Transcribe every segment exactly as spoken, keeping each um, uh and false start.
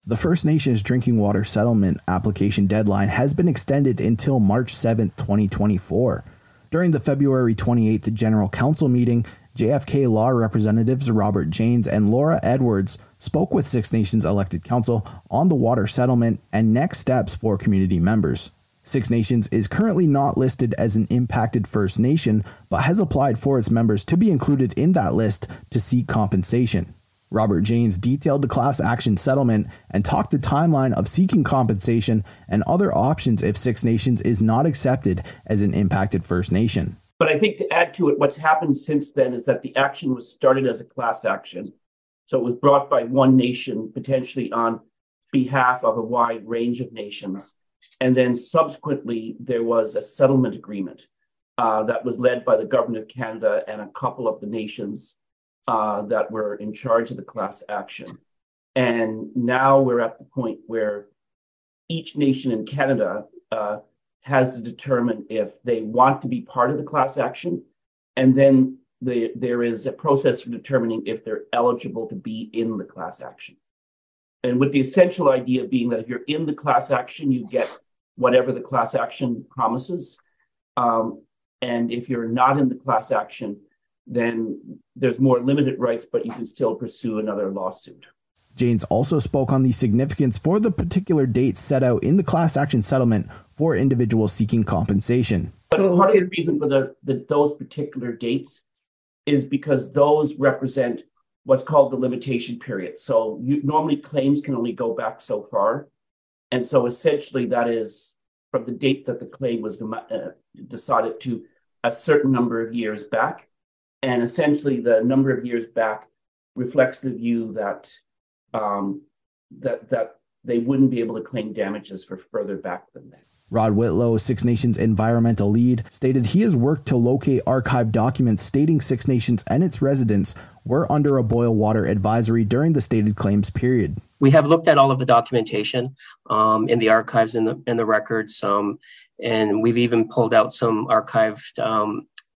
The First Nations Drinking Water Settlement application deadline has been extended until March seventh, twenty twenty-four. During the February twenty-eighth General Council meeting, J F K Law Representatives Robert Janes and Laura Edwards spoke with Six Nations elected council on the water settlement and next steps for community members. Six Nations is currently not listed as an impacted First Nation, but has applied for its members to be included in that list to seek compensation. Robert Janes detailed the class action settlement and talked the timeline of seeking compensation and other options if Six Nations is not accepted as an impacted First Nation. But I think to add to it, what's happened since then is that the action was started as a class action. So it was brought by one nation, potentially on behalf of a wide range of nations. And then subsequently, there was a settlement agreement uh, that was led by the Government of Canada and a couple of the nations Uh, that were in charge of the class action. And now we're at the point where each nation in Canada uh, has to determine if they want to be part of the class action. And then the, there is a process for determining if they're eligible to be in the class action. And with the essential idea being that if you're in the class action, you get whatever the class action promises. Um, and if you're not in the class action, then there's more limited rights, but you can still pursue another lawsuit. Janes also spoke on the significance for the particular dates set out in the class action settlement for individuals seeking compensation. But part of the reason for the, the those particular dates is because those represent what's called the limitation period. So you, normally claims can only go back so far. And so essentially that is from the date that the claim was uh, decided to a certain number of years back. And essentially, the number of years back reflects the view that um, that that they wouldn't be able to claim damages for further back than that. Rod Whitlow, Six Nations environmental lead, stated he has worked to locate archived documents stating Six Nations and its residents were under a boil water advisory during the stated claims period. We have looked at all of the documentation um, in the archives and the in the records, um, and we've even pulled out some archived Um,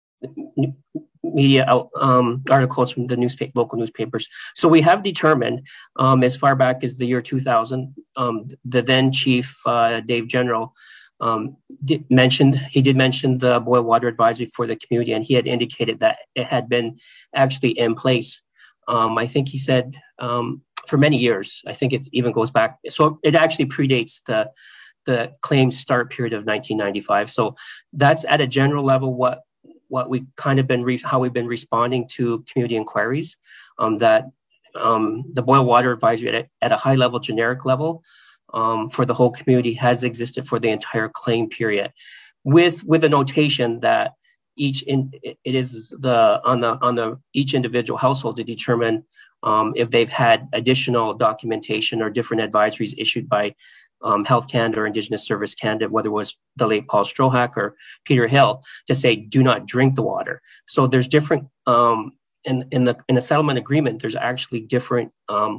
media out, um, articles from the newspaper, local newspapers. So we have determined um, as far back as the year two thousand, um, the then chief, uh, Dave General, um, did mentioned, he did mention the boil water advisory for the community, and he had indicated that it had been actually in place. Um, I think he said um, for many years, I think it even goes back. So it actually predates the the claims start period of nineteen ninety-five. So that's at a general level what what we kind of been, re- how we've been responding to community inquiries, um, that um, the boil water advisory at a, at a high level, generic level um, for the whole community has existed for the entire claim period, with with a notation that each in it is the on the on the each individual household to determine um, if they've had additional documentation or different advisories issued by Um, Health Canada or Indigenous Service Canada, whether it was the late Paul Strohak or Peter Hill, to say do not drink the water. So there's different um, in in the in the settlement agreement. There's actually different um,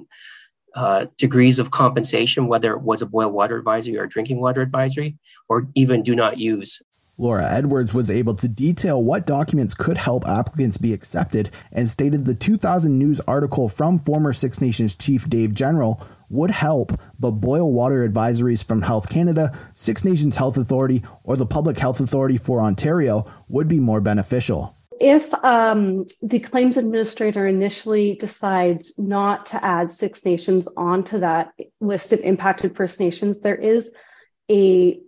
uh, degrees of compensation, whether it was a boil water advisory or a drinking water advisory, or even do not use. Laura Edwards was able to detail what documents could help applicants be accepted and stated the two thousand news article from former Six Nations Chief Dave General would help, but boil water advisories from Health Canada, Six Nations Health Authority, or the Public Health Authority for Ontario would be more beneficial. If um, the claims administrator initially decides not to add Six Nations onto that list of impacted First Nations, there is a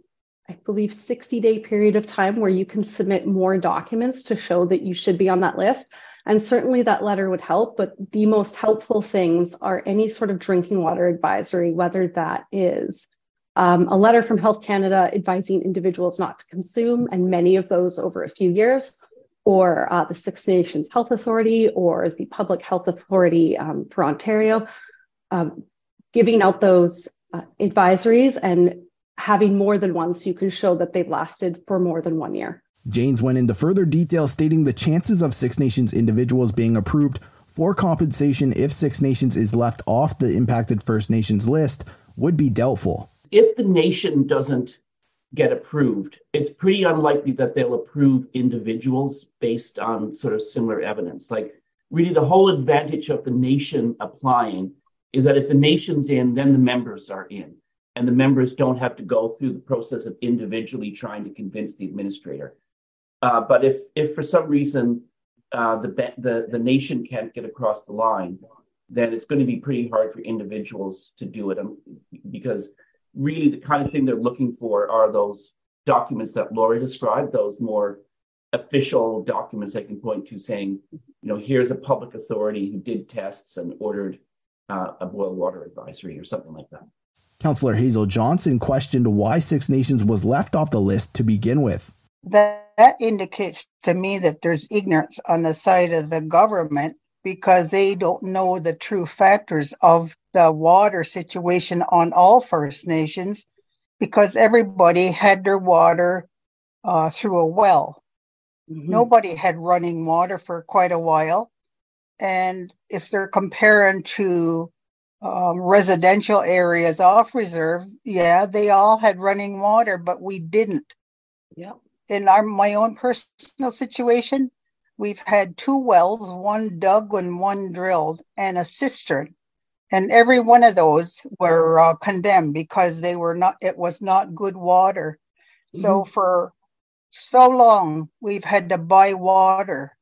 I believe sixty day period of time where you can submit more documents to show that you should be on that list. And certainly that letter would help, but the most helpful things are any sort of drinking water advisory, whether that is um, a letter from Health Canada advising individuals not to consume, and many of those over a few years, or uh, the Six Nations Health Authority or the Public Health Authority um, for Ontario, um, giving out those uh, advisories and having more than one so you can show that they've lasted for more than one year. Janes went into further detail stating the chances of Six Nations individuals being approved for compensation if Six Nations is left off the impacted First Nations list would be doubtful. If the nation doesn't get approved, it's pretty unlikely that they'll approve individuals based on sort of similar evidence. Like really the whole advantage of the nation applying is that if the nation's in, then the members are in. And the members don't have to go through the process of individually trying to convince the administrator. Uh, but if if for some reason uh, the, the, the nation can't get across the line, then it's going to be pretty hard for individuals to do it. Um, because really the kind of thing they're looking for are those documents that Laura described, those more official documents they can point to saying, you know, here's a public authority who did tests and ordered uh, a boil water advisory or something like that. Councillor Hazel Johnson questioned why Six Nations was left off the list to begin with. That, that indicates to me that there's ignorance on the side of the government because they don't know the true factors of the water situation on all First Nations, because everybody had their water uh, through a well. Mm-hmm. Nobody had running water for quite a while. And if they're comparing to um, residential areas off reserve, yeah, they all had running water, but we didn't. Yeah. In our my own personal situation, we've had two wells, one dug and one drilled, and a cistern. And every one of those were uh, condemned because they were not, it was not good water. Mm-hmm. So for so long, we've had to buy water.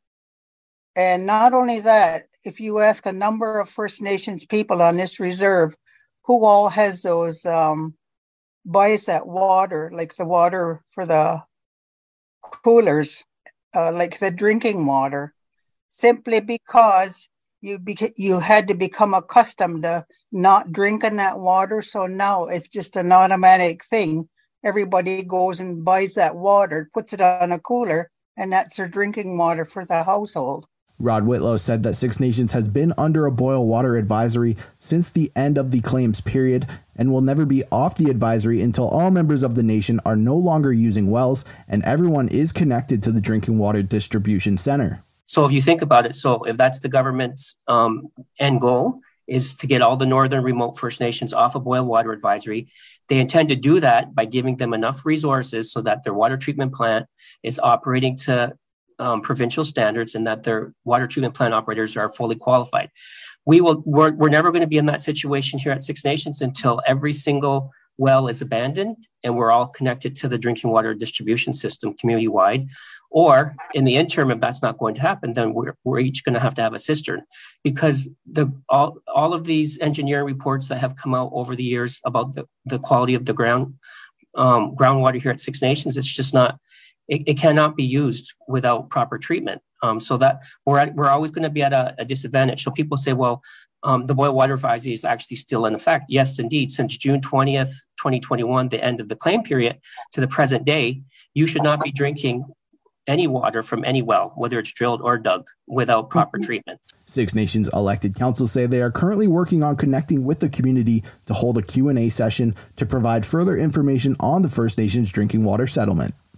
And not only that, if you ask a number of First Nations people on this reserve, who all has those, um, buys that water, like the water for the coolers, uh, like the drinking water, simply because you beca- you had to become accustomed to not drinking that water. So now it's just an automatic thing. Everybody goes and buys that water, puts it on a cooler, and that's their drinking water for the household. Rod Whitlow said that Six Nations has been under a boil water advisory since the end of the claims period and will never be off the advisory until all members of the nation are no longer using wells and everyone is connected to the drinking water distribution center. So if you think about it, so if that's the government's um, end goal, is to get all the northern remote First Nations off a boil water advisory, they intend to do that by giving them enough resources so that their water treatment plant is operating to um, provincial standards and that their water treatment plant operators are fully qualified. We will, we're, we're never going to be in that situation here at Six Nations until every single well is abandoned and we're all connected to the drinking water distribution system community-wide. Or in the interim, if that's not going to happen, then we're, we're each going to have to have a cistern, because the all, all of these engineering reports that have come out over the years about the, the quality of the ground um, groundwater here at Six Nations, it's just not, it, it cannot be used without proper treatment. Um, so that we're at, we're always going to be at a, a disadvantage. So people say, well, um, the boil water advisory is actually still in effect. Yes, indeed. Since June twentieth, twenty twenty-one, the end of the claim period, to the present day, you should not be drinking any water from any well, whether it's drilled or dug, without proper treatment. Six Nations elected councils say they are currently working on connecting with the community to hold a Q and A session to provide further information on the First Nations drinking water settlement.